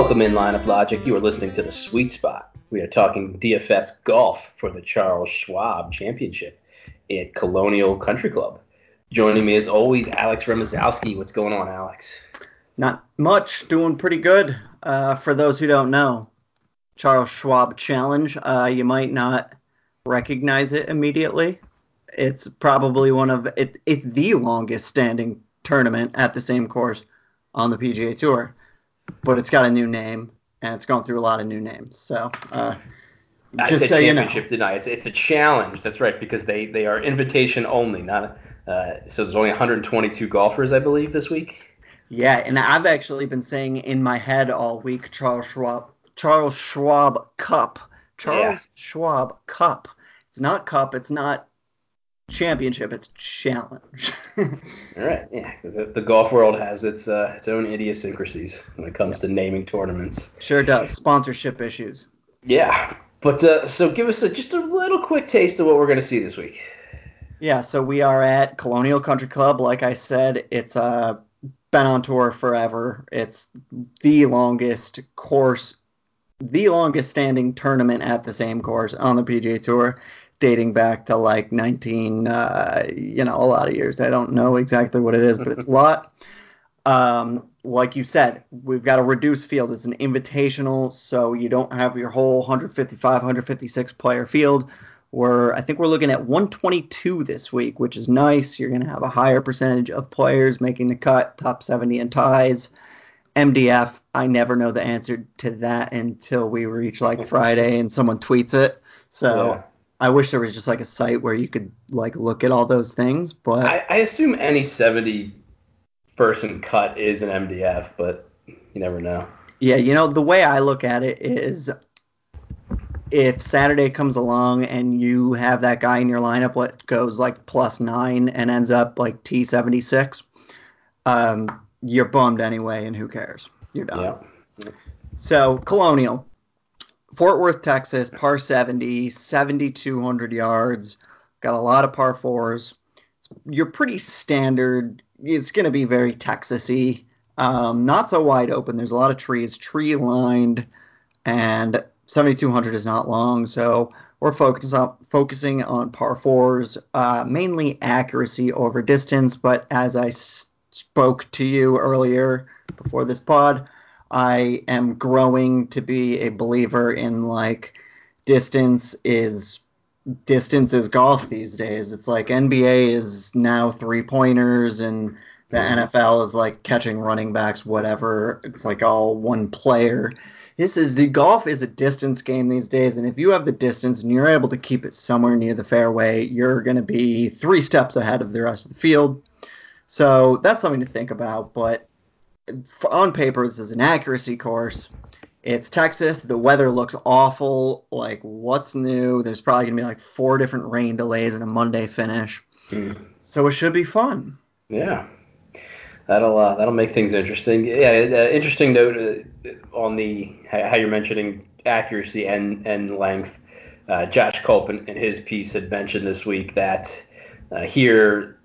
Welcome in Lineup Logic. You are listening to The Sweet Spot. We are talking DFS golf for the Charles Schwab Championship at Colonial Country Club. Joining me as always, Alex Remazowski. What's going on, Alex? Not much. Doing pretty good. For those who don't know, Charles Schwab Challenge, you might not recognize it immediately. It's probably it's the longest standing tournament at the same course on the PGA Tour. But it's got a new name, and it's gone through a lot of new names. So, I just said so you know. championship, didn't I? It's a challenge. That's right, because they are invitation only. Not so there's only 122 golfers, I believe, this week. Yeah, and I've actually been saying in my head all week Charles Schwab Cup. Charles Schwab Cup. It's not cup, it's not championship, it's challenge. All right, yeah. The golf world has its own idiosyncrasies when it comes to naming tournaments. Sure does. Sponsorship issues. Yeah, but so give us just a little quick taste of what we're going to see this week. Yeah, so we are at Colonial Country Club. Like I said, it's been on tour forever. It's the longest course, the longest standing tournament at the same course on the PGA Tour, dating back to like 19, a lot of years. I don't know exactly what it is, but it's a lot. Like you said, we've got a reduced field. It's an invitational, so you don't have your whole 155, 156 player field. I think we're looking at 122 this week, which is nice. You're going to have a higher percentage of players making the cut, top 70 in ties. MDF, I never know the answer to that until we reach like Friday and someone tweets it. So Yeah. I wish there was just like a site where you could like look at all those things. But I assume any 70-person cut is an MDF, but you never know. yeah, the way I look at it is if Saturday comes along and you have that guy in your lineup what goes like +9 and ends up like T76, you're bummed anyway, and who cares? You're done. Yeah. So Colonial, Fort Worth, Texas, par 70, 7,200 yards, got a lot of par fours. You're pretty standard. It's going to be very Texas-y. Not so wide open. There's a lot of trees, tree lined, and 7,200 is not long. So we're focusing on par fours, mainly accuracy over distance. But as I spoke to you earlier before this pod, I am growing to be a believer in like distance is distance is golf these days. It's like NBA is now 3-pointers and the NFL is like catching running backs, whatever. It's like all one player. The golf is a distance game these days, and if you have the distance and you're able to keep it somewhere near the fairway, you're going to be 3 steps ahead of the rest of the field. So that's something to think about. But on paper, this is an accuracy course. It's Texas. The weather looks awful. Like, what's new? There's probably going to be like 4 different rain delays and a Monday finish. So it should be fun. Yeah. That'll make things interesting. Yeah, interesting note on the how you're mentioning accuracy and length. Josh Culp in his piece had mentioned this week that here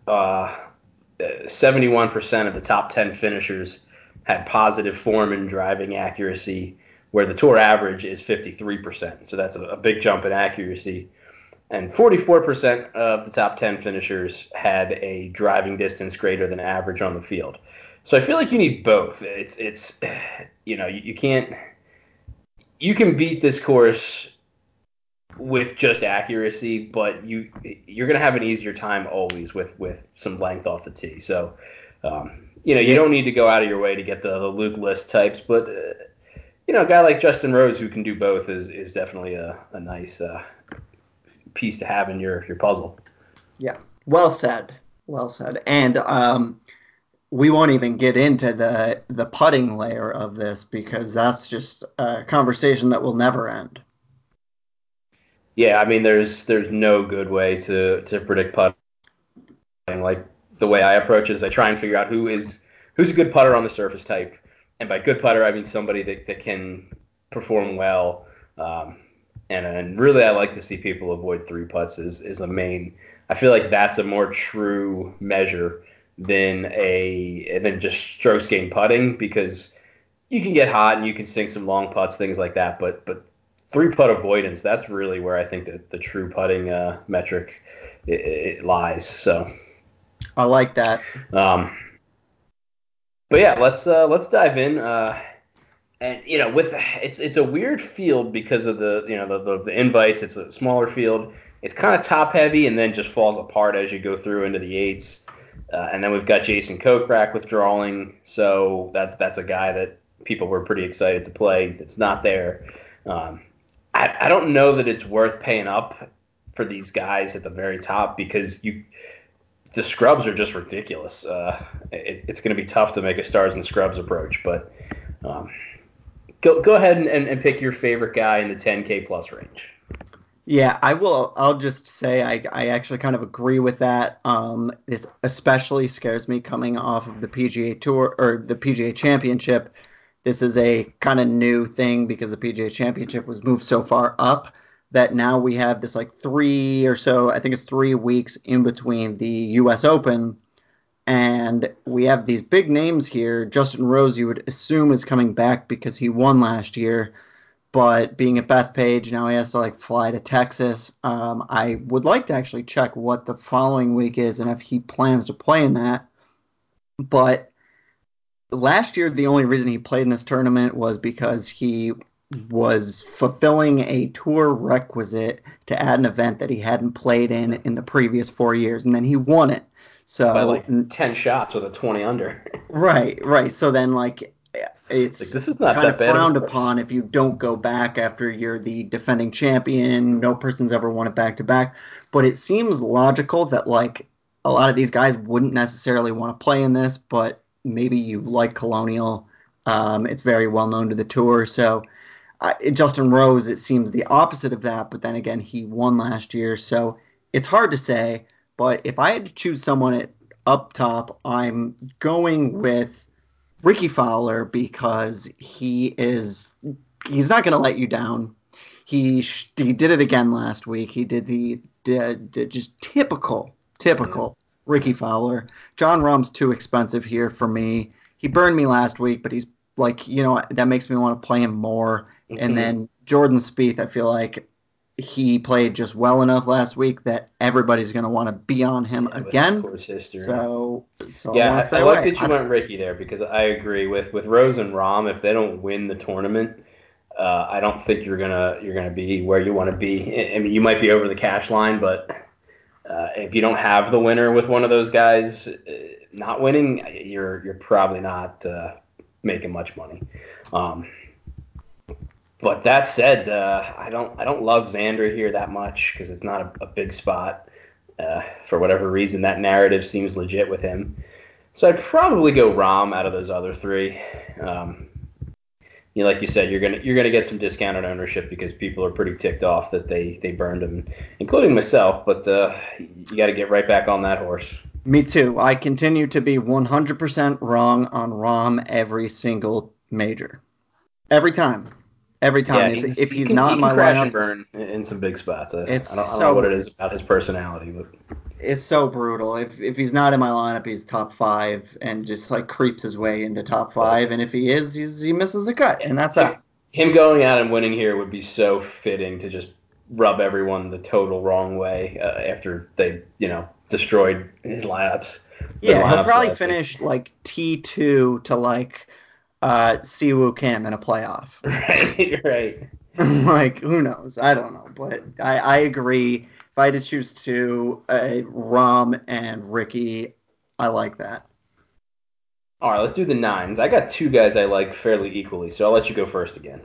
71% of the top 10 finishers had positive form and driving accuracy, where the tour average is 53%. So that's a big jump in accuracy. And 44% of the top 10 finishers had a driving distance greater than average on the field. So I feel like you need both. It's you can't you can beat this course with just accuracy, but you're going to have an easier time always with some length off the tee. So you don't need to go out of your way to get the Luke List types, but a guy like Justin Rose who can do both is definitely a nice piece to have in your puzzle. Yeah, well said. Well said. And we won't even get into the putting layer of this because that's just a conversation that will never end. Yeah, I mean, there's no good way to predict putting. Like the way I approach it is I try and figure out who's a good putter on the surface type, and by good putter I mean somebody that can perform well. And really, I like to see people avoid 3 putts is a main. I feel like that's a more true measure than just strokes gained putting because you can get hot and you can sink some long putts, things like that. But three putt avoidance, that's really where I think that the true putting metric it lies. So, I like that. um, but yeah, let's dive in. And with it's a weird field because of the invites. It's a smaller field. It's kind of top heavy and then just falls apart as you go through into the eights. And then we've got Jason Kokrak withdrawing, so that's a guy that people were pretty excited to play. That's not there. Um, I don't know that it's worth paying up for these guys at the very top because the scrubs are just ridiculous. It's going to be tough to make a stars and scrubs approach, but um, go ahead and pick your favorite guy in the 10K plus range. Yeah, I will. I'll just say I actually kind of agree with that. This especially scares me coming off of the PGA Tour or the PGA Championship. This is a kind of new thing because the PGA Championship was moved so far up that now we have this like three or so, I think it's 3 weeks in between the US Open. And we have these big names here. Justin Rose, you would assume, is coming back because he won last year. But being at Bethpage, now he has to like fly to Texas. I would like to actually check what the following week is and if he plans to play in that. But last year, the only reason he played in this tournament was because he was fulfilling a tour requisite to add an event that he hadn't played in the previous 4 years, and then he won it. By So, like 10 shots with a 20 under. right, right. So then, like, Like, it's this is not kind that of bad of a frowned course. upon if you don't go back after you're the defending champion. No person's ever won it back to back. But it seems logical that, like, a lot of these guys wouldn't necessarily want to play in this, but maybe you like Colonial. It's very well known to the tour. So, Justin Rose, it seems the opposite of that. But then again, he won last year. So it's hard to say. But if I had to choose someone up top, I'm going with Ricky Fowler because he's not going to let you down. He did it again last week. He did the just Yeah. typical Ricky Fowler. John Rahm's too expensive here for me. He burned me last week, but he's like, that makes me want to play him more. And Mhm. then Jordan Spieth, I feel like he played just well enough last week that everybody's going to want to be on him Yeah, with his again. course history. So I want to Yeah, I stay like away. that you went Ricky there because I agree with Rose and Rom. If they don't win the tournament, I don't think you're gonna be where you want to be. I mean, you might be over the cash line, but if you don't have the winner with one of those guys not winning, you're probably not making much money. Um, but that said, I don't love Xander here that much because it's not a big spot. For whatever reason, that narrative seems legit with him. So I'd probably go Rom out of those other three. Um, like you said, you're gonna get some discounted ownership because people are pretty ticked off that they burned him, including myself. But you got to get right back on that horse. Me too. I continue to be 100% wrong on Rom every single major. Every time. Every time. Yeah, If he he's can not he in can my crash and lineup, burn in some big spots. it's I don't know what so it is about his personality, but it's so brutal. If he's not in my lineup, he's top five and just like creeps his way into top but five. And if he is, he misses a cut, yeah, and that's him that. him going out and winning here would be so fitting to just rub everyone the total wrong way after they destroyed his lineups their Yeah, he'll lineups probably last week. finish like T2 to like Siwoo Kim in a playoff. Right, right. Like, who knows? I don't know. But I agree. If I had to choose two, Rom and Ricky, I like that. All right, let's do the nines. I got two guys I like fairly equally, so I'll let you go first again.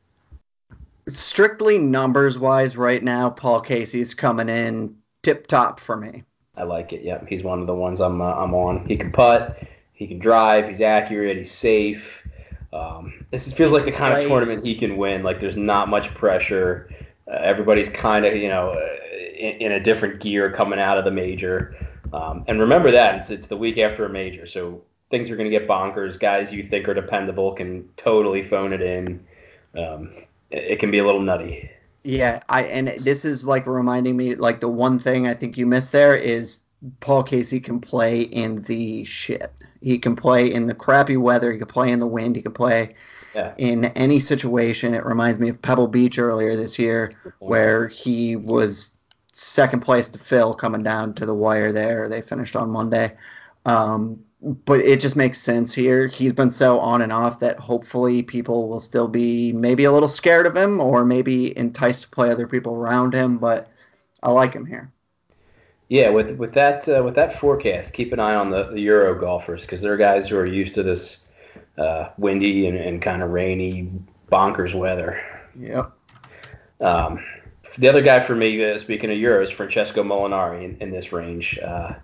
Strictly numbers wise, right now, Paul Casey's coming in tip top for me. I like it. Yep, he's one of the ones I'm on. He can putt, he can drive, he's accurate, he's safe. Feels like the kind of Play, tournament he can win. Like there's not much pressure. Everybody's kind of in a different gear coming out of the major. And remember that it's the week after a major, so things are going to get bonkers. Guys you think are dependable can totally phone it in. Um, it can be a little nutty. yeah, and this is like reminding me, like the one thing I think you missed there is Paul Casey can play in the shit. He can play in the crappy weather. He can play in the wind. He can play. Yeah. in any situation. It reminds me of Pebble Beach earlier this year, Good point. where he was second place to Phil coming down to the wire there. They finished on Monday. But it just makes sense here. He's been so on and off that hopefully people will still be maybe a little scared of him or maybe enticed to play other people around him. But I like him here. Yeah, with that forecast, keep an eye on the Euro golfers because they're guys who are used to this windy and kind of rainy, bonkers weather. Yep. Um, the other guy for me, speaking of Euros, Francesco Molinari in this range.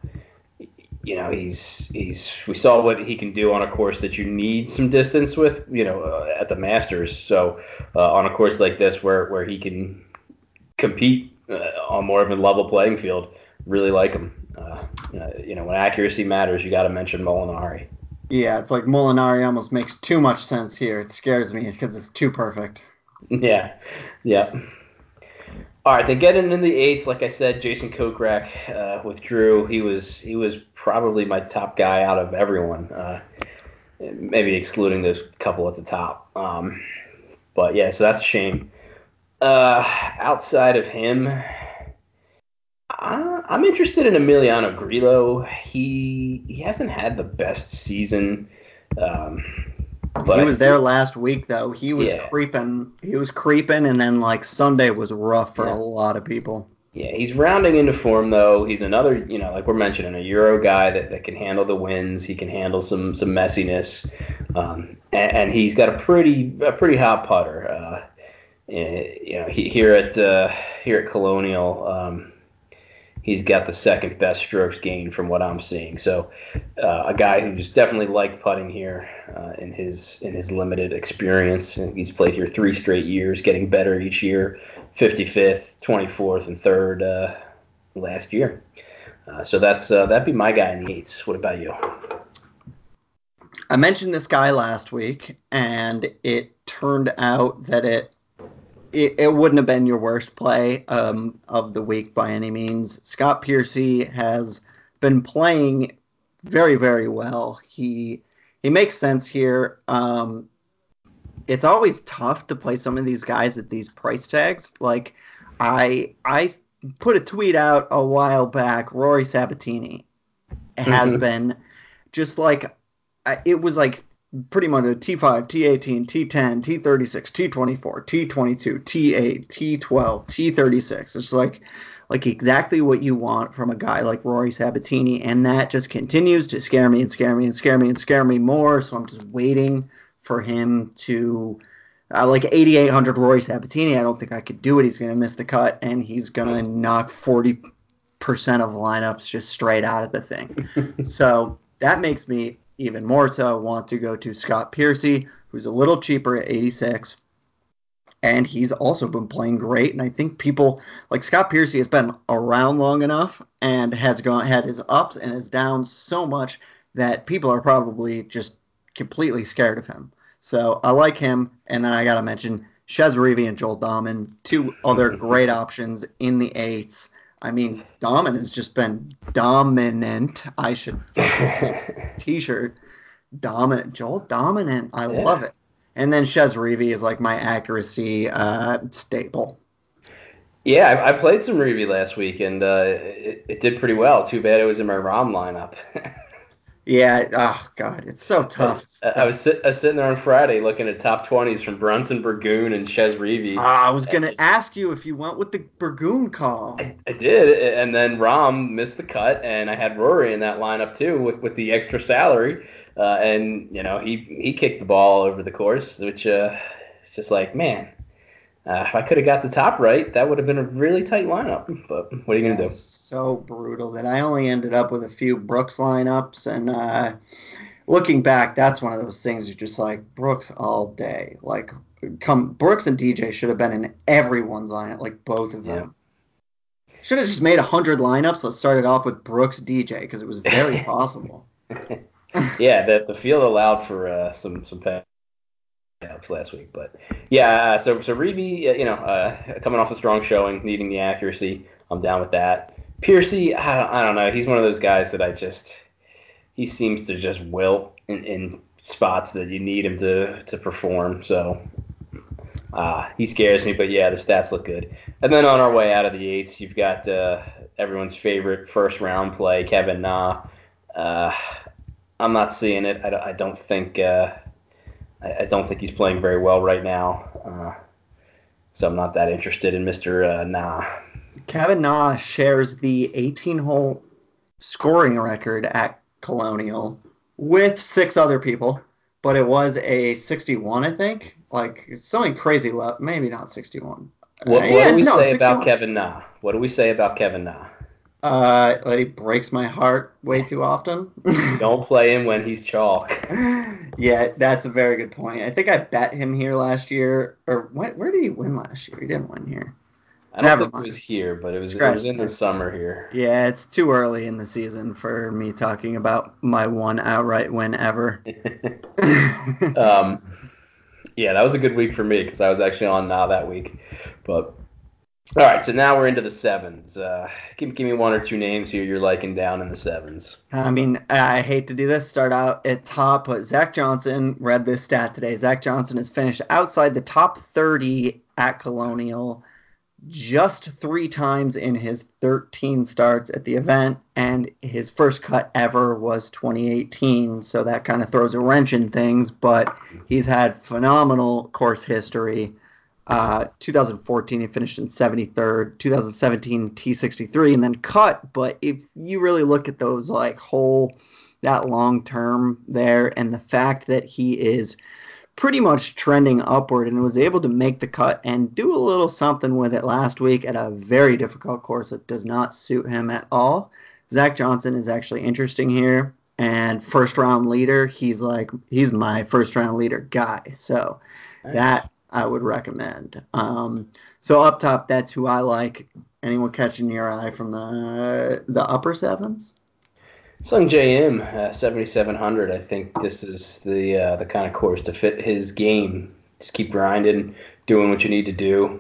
He's we saw what he can do on a course that you need some distance with, at the Masters. So on a course like this where he can compete on more of a level playing field, really like him. When accuracy matters, you got to mention Molinari. Yeah, it's like Molinari almost makes too much sense here. It scares me because it's too perfect. Yeah, yeah. All right, then getting in the eights, like I said, Jason Kokrak withdrew. He was probably my top guy out of everyone, maybe excluding those couple at the top. But yeah, so that's a shame. Outside of him, I'm interested in Emiliano Grillo. He hasn't had the best season, um, but He I was there feel last week though. He was yeah, creeping. He was creeping, and then like Sunday was rough for a yeah. lot of people. Yeah, he's rounding into form though. He's another, like we're mentioning, a Euro guy that can handle the winds. He can handle some messiness, and he's got a pretty hot putter. Here at Colonial, he's got the second best strokes gained from what I'm seeing. So, a guy who's definitely liked putting here in his limited experience. He's played here 3 straight years, getting better each year. 55th, 24th, and third last year. So that'd be my guy in the eights. What about you? I mentioned this guy last week, and it turned out that it wouldn't have been your worst play of the week by any means. Scott Piercy has been playing very, very well. He makes sense here. It's always tough to play some of these guys at these price tags. Like I put a tweet out a while back. Rory Sabatini has Mm-hmm. been just like it was like pretty much a T5, T18, T10, T36, T24, T22, T8, T12, T36. It's like exactly what you want from a guy like Rory Sabatini, and that just continues to scare me and scare me and scare me and scare me more. So I'm just waiting for him to like 8,800 Rory Sabatini. I don't think I could do it. He's going to miss the cut, and he's going to knock 40% of lineups just straight out of the thing. So that makes me even more so want to go to Scott Piercy, who's a little cheaper at 86. And he's also been playing great. And I think people like Scott Piercy has been around long enough and has had his ups and his downs so much that people are probably just completely scared of him. So I like him. And then I got to mention Shez Reavie and Joel Dahman, two other great options in the eights. I mean, Dahman has just been dominant. I should fucking make a t-shirt. Dominant. Joel Dominant. I love Yeah. it. And then Shez Reavie is like my accuracy staple. Yeah, I played some Reeve last week, and it did pretty well. Too bad it was in my ROM lineup. Yeah. Oh God, it's so I, tough. I was sitting there on Friday looking at top 20s from Brunson Burgoon and Ches Reeve. I was gonna ask you if you went with the Burgoon call. I did, and then Rom missed the cut, and I had Rory in that lineup too with the extra salary, and he kicked the ball over the course, which it's just like, man, if I could have got the top right, that would have been a really tight lineup. But what are you Yeah, gonna do? so brutal that I only ended up with a few Brooks lineups, and looking back, that's one of those things you're just like Brooks all day. Like, come Brooks and DJ should have been in everyone's lineup, like both of Yeah. them. Should have just made 100 lineups. Let's start it off with Brooks DJ because it was very possible. Yeah, the field allowed for some pickups last week, but yeah. So Reeve, coming off a strong showing, needing the accuracy, I'm down with that. Piercy, I don't know. He's one of those guys that he seems to just wilt in spots that you need him to perform. So he scares me, but yeah, the stats look good. And then on our way out of the eights, you've got everyone's favorite first round play, Kevin Na. Uh, I'm not seeing it. I don't think I don't think he's playing very well right now. So I'm not that interested in Mister Na. Kevin Na shares the 18-hole scoring record at Colonial with six other people, but it was a 61, I think. Like it's something crazy. Maybe not 61. What do Yeah, we no, say about 61. Kevin Na? What do we say about Kevin Na? Like, he breaks my heart way too often. You don't play him when he's chalk. Yeah, that's a very good point. I think I bet him here last year, or where did he win last year? He didn't win here. I don't Never think it was mind. here, but it was Scratch in the that. summer here. Yeah, it's too early in the season for me talking about my one outright win ever. um, yeah, that was a good week for me because I was actually on now that week. But all right, so now we're into the sevens. Give me one or two names here you're liking down in the sevens. I mean, I hate to do this, start out at top, but Zach Johnson read this stat today. Zach Johnson has finished outside the top 30 at Colonial just three times in his 13 starts at the event, and his first cut ever was 2018. So that kind of throws a wrench in things, but he's had phenomenal course history. 2014, he finished in 73rd. 2017, T63, and then cut. But if you really look at those, like, that long term there, and the fact that he is pretty much trending upward and was able to make the cut and do a little something with it last week at a very difficult course that does not suit him at all. Zach Johnson is actually interesting here. And first round leader, he's my first round leader guy. So Nice. that I would recommend. So up top, that's who I like. Anyone catching your eye from the upper sevens? Sung JM, 7,700. I think this is the kind of course to fit his game. Just keep grinding, doing what you need to do.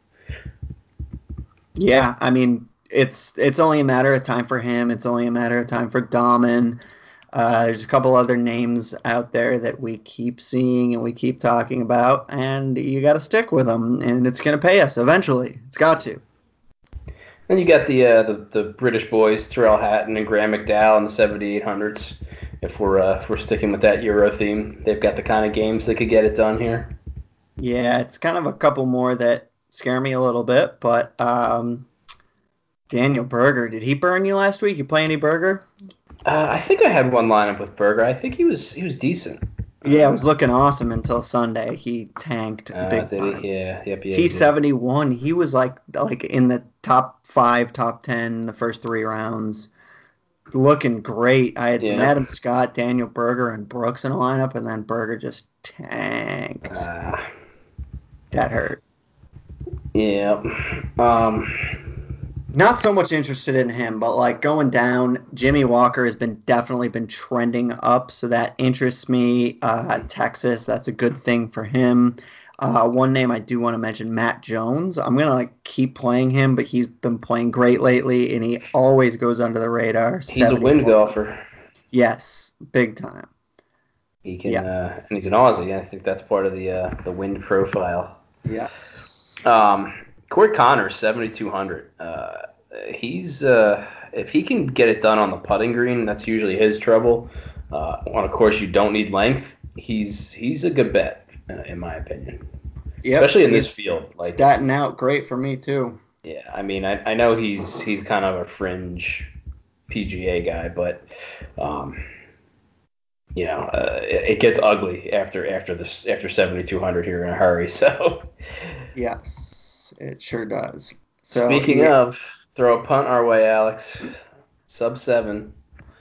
Yeah, I mean, it's only a matter of time for him. It's only a matter of time for Dahmen. There's a couple other names out there that we keep seeing and we keep talking about, and you got to stick with them, and it's going to pay us eventually. It's got to. Then you got the British boys, Terrell Hatton and Graham McDowell in the 7,800s. If we're sticking with that Euro theme, they've got the kind of games that could get it done here. Yeah, it's kind of a couple more that scare me a little bit, but Daniel Berger, did he burn you last week? You play any Berger? I think I had one lineup with Berger. I think he was decent. Yeah, it was looking awesome until Sunday. He tanked big Did he? time. Yeah, yep, yeah, he did. T71, he was like in the top five, top 10 the first three rounds. Looking great. I had some Yeah. Adam Scott, Daniel Berger, and Brooks in a lineup, and then Berger just tanked. Uh, That hurt. yeah. Um, Not so much interested in him, but like going down, Jimmy Walker has been definitely been trending up, so that interests me. Texas, that's a good thing for him. One name I do want to mention, Matt Jones. I'm gonna like keep playing him, but he's been playing great lately, and he always goes under the radar. he's a wind 71. golfer. Yes, big time. He can, Yeah. and he's an Aussie. I think that's part of the wind profile. Yes. Corey Connors, 7,200. He's if he can get it done on the putting green, that's usually his trouble. On a course you don't need length, he's a good bet in my opinion, Yep. especially in this He's field. Like, statting out great for me too. yeah, I mean, I know he's kind of a fringe PGA guy, but um, it gets ugly after 7,200 here in a hurry. So, Yes, it sure does. So speaking you of, throw a punt our way, Alex. Sub seven.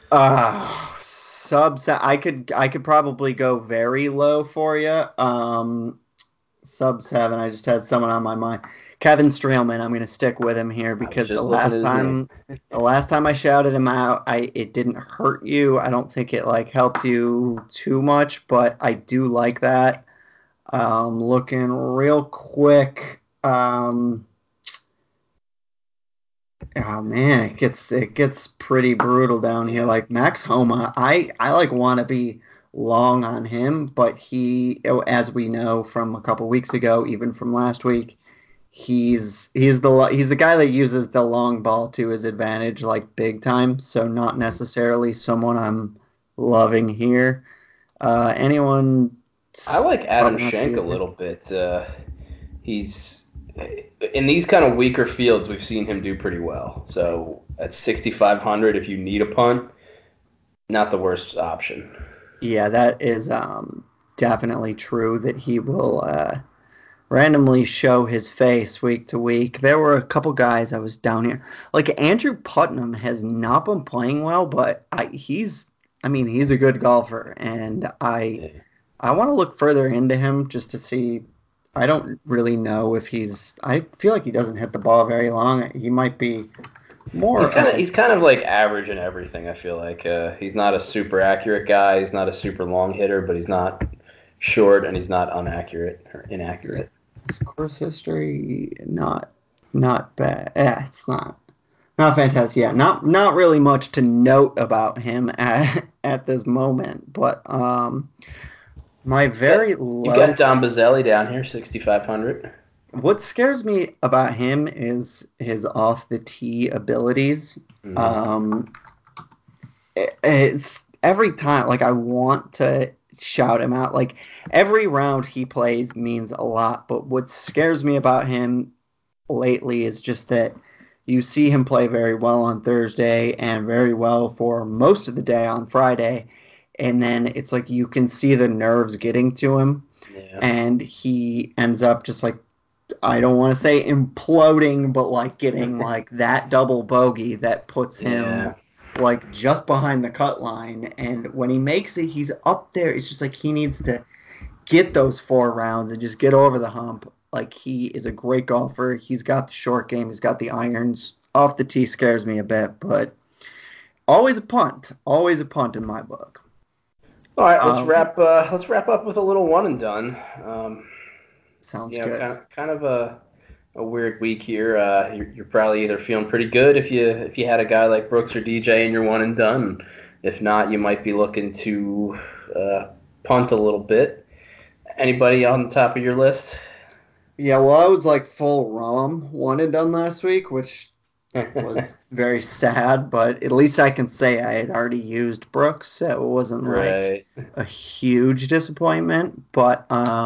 I could probably go very low for you. Sub seven. I just had someone on my mind. Kevin Streelman. I'm gonna stick with him here I was because the just looking last at his name. time, the last time I shouted him out, it didn't hurt you. I don't think it like helped you too much, but I do like that. Looking real quick. Oh man, it gets pretty brutal down here. Yeah. Like Max Homa, I like want to be long on him, but as we know from a couple weeks ago, even from last week, he's the guy that uses the long ball to his advantage, like big time. So not necessarily someone I'm loving here. Anyone I like Adam probably not Schenk a too. little bit. He's in these kind of weaker fields, we've seen him do pretty well. So at 6,500, if you need a punt, not the worst option. Yeah, that is definitely true that he will randomly show his face week to week. There were a couple guys I was down here. Like Andrew Putnam has not been playing well, but I mean, he's a good golfer and Yeah. I want to look further into him just to see. I don't really know if I feel like he doesn't hit the ball very long. He might be He's more kind of of he's kind of like average in everything. I feel like he's not a super accurate guy. He's not a super long hitter, but he's not short and he's not inaccurate or yeah, inaccurate. his course history. Not bad. Yeah, it's not fantastic. Yeah, not really much to note about him at this moment. But my very You got low. Don Bazzelli down here, 6,500. What scares me about him is his off the tee abilities. Mm-hmm. Um, it's every time like I want to shout him out. Like every round he plays means a lot, but what scares me about him lately is just that you see him play very well on Thursday and very well for most of the day on Friday, and then it's like you can see the nerves getting to him Yeah, and he ends up just like I don't want to say imploding, but like getting like that double bogey that puts him yeah. like just behind the cut line. And when he makes it, he's up there. It's just like he needs to get those 4 rounds and just get over the hump. Like he is a great golfer. He's got the short game. He's got the irons. Off the tee scares me a bit, but always a punt. Always a punt in my book. All right, Um, let's wrap up with a little one and done. Sounds good. Kind of a weird week here. You're probably either feeling pretty good if you had a guy like Brooks or DJ and you're one and done. If not, you might be looking to uh, punt a little bit. Anybody on the top of your list? Yeah, well, I was like full ROM one and done last week, which was very sad, but at least I can say I had already used Brooks, so it wasn't like Right. a huge disappointment. But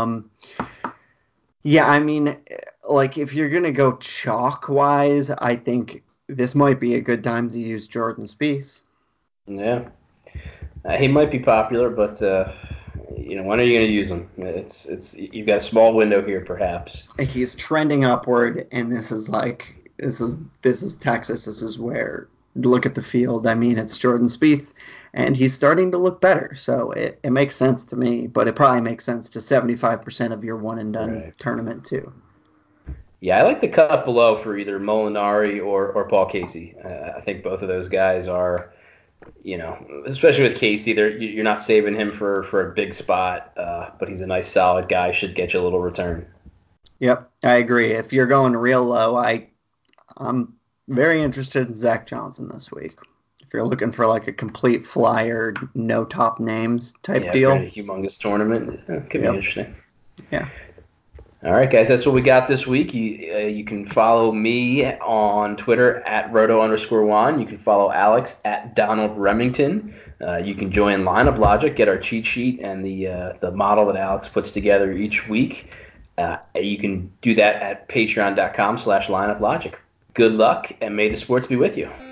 yeah, I mean, like if you're gonna go chalk wise, I think this might be a good time to use Jordan Spieth. Yeah. He might be popular, but when are you going to use him? It's you've got a small window here, perhaps. He's trending upward, and this is Texas. This is where look at the field. I mean, it's Jordan Spieth, and he's starting to look better. So it makes sense to me, but it probably makes sense to 75% of your one and done Right. tournament too. Yeah, I like the cut below for either Molinari or Paul Casey. I think both of those guys are, especially with Casey, you're not saving him for a big spot, but he's a nice solid guy. Should get you a little return. Yep, I agree. If you're going real low, I'm very interested in Zach Johnson this week. If you're looking for like a complete flyer, no top names type Yeah, for a deal. humongous tournament, could be Yep. interesting. Yeah. All right, guys, that's what we got this week. You can follow me on Twitter at roto_juan. You can follow Alex at Donald Remington. You can join Lineup Logic, get our cheat sheet and the model that Alex puts together each week. You can do that at patreon.com/lineuplogic. Good luck, and may the sports be with you.